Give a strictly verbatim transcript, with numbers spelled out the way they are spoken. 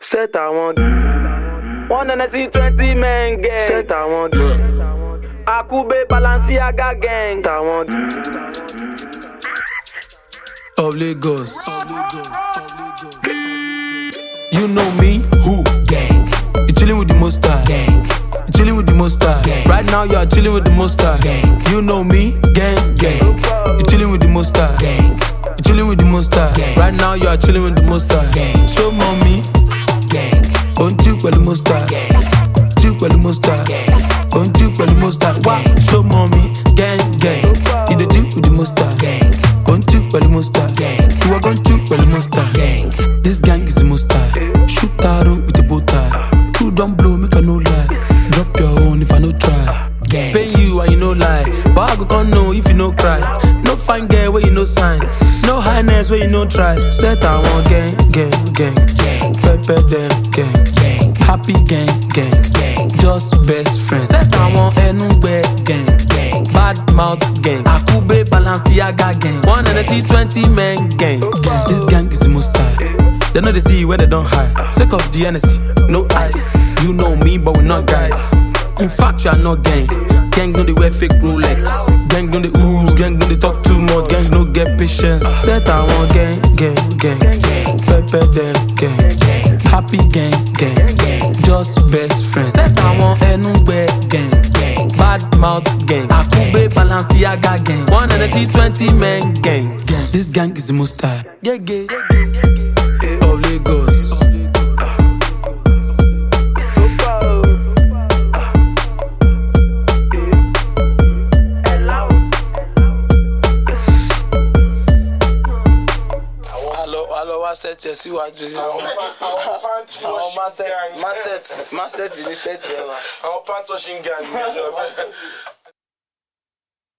Set I want. One and I see twenty men gang. Set I want. Akube Balenciaga gang. I want. Of Lagos. You know me, who? Gang. You chillin' with the Monster. Gang. You chillin' with the Monster. Gang. Right now you are chillin' with the Monster. Gang. You know me, gang, gang. You chillin' with the Monster. Gang. You chillin' with the Monster. Gang. Right now you are chillin' with the Monster. Gang. Show mommy, gang. Don't you with the Monster. Gang. You with the Monster. Gang. Don't you with the Monster. Wow. Show mommy, gang, gang. You the Jew with the Monster. Gang. Don't you with the Monster. Gang. You are going to with the Monster. Gang. This gang is the Monster. Shoot arrow with the bow tie. Two don't blow, make a no lie. Drop your own if I no try. Gang. Pay you and you no lie. But I go can't know if you no cry. No fine girl where you no sign. No highness where you no try. Set I want gang, gang, gang, gang. Pepper them, gang, gang. Happy gang, gang, gang. Just best friends. Set I want anywhere, gang, gang. Bad mouth gang. Akube Balenciaga gang. One and a T twenty men gang. This gang is the most high. They know they see where they don't hide. Sake of the N S C, no ice. You know me, but we're not guys. In fact, you are not gang. Gang no they wear fake Rolex. Gang no they ooze. Gang no they talk too much. Gang no get patience. Set I want gang, gang, gang, gang. Pepper them, gang, gang. Happy gang, gang, gang. Just best friends. Set I want anywhere, gang, gang. Bad mouth gang. Akube Balenciaga gang. One and a T twenty men gang. This gang is the most high. Yeah, yeah, yeah, yeah, yeah. Of Lagos. Set yẹ síwájú yìí. Àwọn pàǹtí àwọn máṣẹ́ẹ̀tì ní sẹ́ẹ̀tì ẹ̀ wá. àwọn pàǹtí washing gang ní ẹjọ́ bẹ́ẹ̀.